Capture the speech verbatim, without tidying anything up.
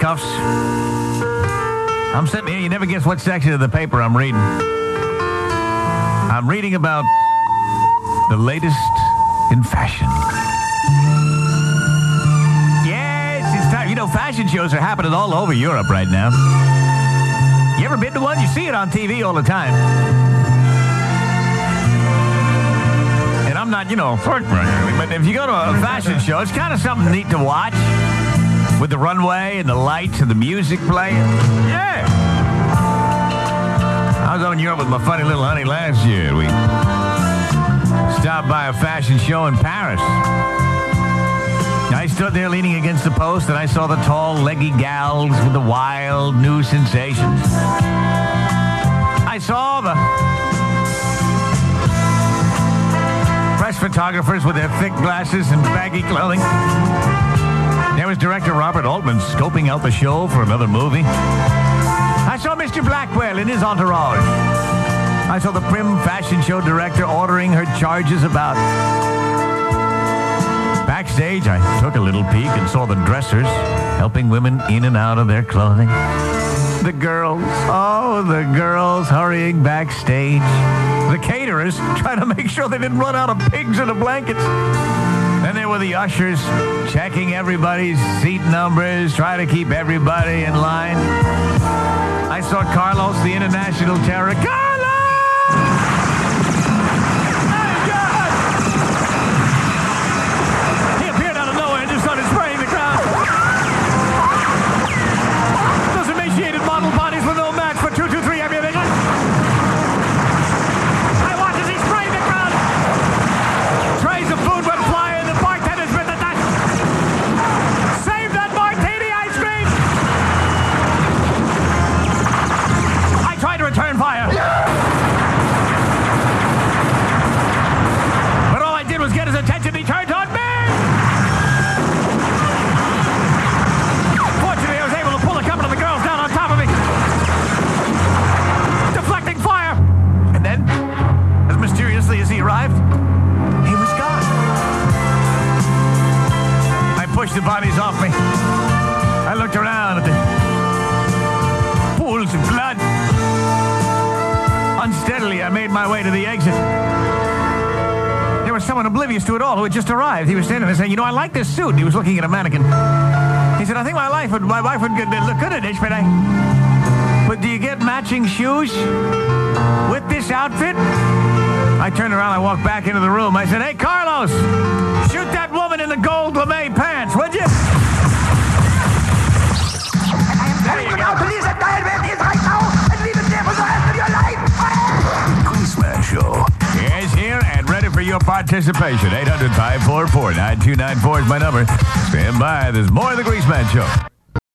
cuffs. I'm sitting here. You never guess what section of the paper I'm reading. I'm reading about the latest in fashion. Yes, it's time. You know, fashion shows are happening all over Europe right now. You ever been to one? You see it on T V all the time. And I'm not, you know, but if you go to a fashion show, it's kind of something neat to watch. With the runway and the lights and the music playing. Yeah. I was over in Europe with my funny little honey last year. We stopped by a fashion show in Paris. I stood there leaning against the post, and I saw the tall, leggy gals with the wild new sensations. I saw the press photographers with their thick glasses and baggy clothing. There was director Robert Altman scoping out the show for another movie. I saw Mister Blackwell in his entourage. I saw the prim fashion show director ordering her charges about. Backstage, I took a little peek and saw the dressers helping women in and out of their clothing. The girls, oh, the girls hurrying backstage. The caterers trying to make sure they didn't run out of pigs in the blankets. Then there were the ushers checking everybody's seat numbers, trying to keep everybody in line. I saw Carlos, the international terror. Carlos! My God! He appeared out of nowhere and just started spraying the crowd. Those emaciated model bodies were no match for two two three ammunition. I watched as he sprayed the crowd. Trays of food went flying. Return fire. But all I did was get his attention. He turned on me. Fortunately, I was able to pull a couple of the girls down on top of me, deflecting fire. And then, as mysteriously as he arrived, he was gone. I pushed the bodies off me. I looked around at the pools of blood. Unsteadily, I made my way to the exit. There was someone oblivious to it all who had just arrived. He was standing there saying, you know, I like this suit. He was looking at a mannequin. He said, I think my life would, my wife would look good at this, but I... But do you get matching shoes with this outfit? I turned around, I walked back into the room. I said, hey, Carlos, shoot that woman in the gold lame pants, would you? I am telling you now to leave that dial where it is right now and leave it there for the rest of your life. Greaseman Show. Yes, here and ready for your participation. eight hundred, five four four, nine two nine four is my number. Stand by. There's more of the Greaseman Show.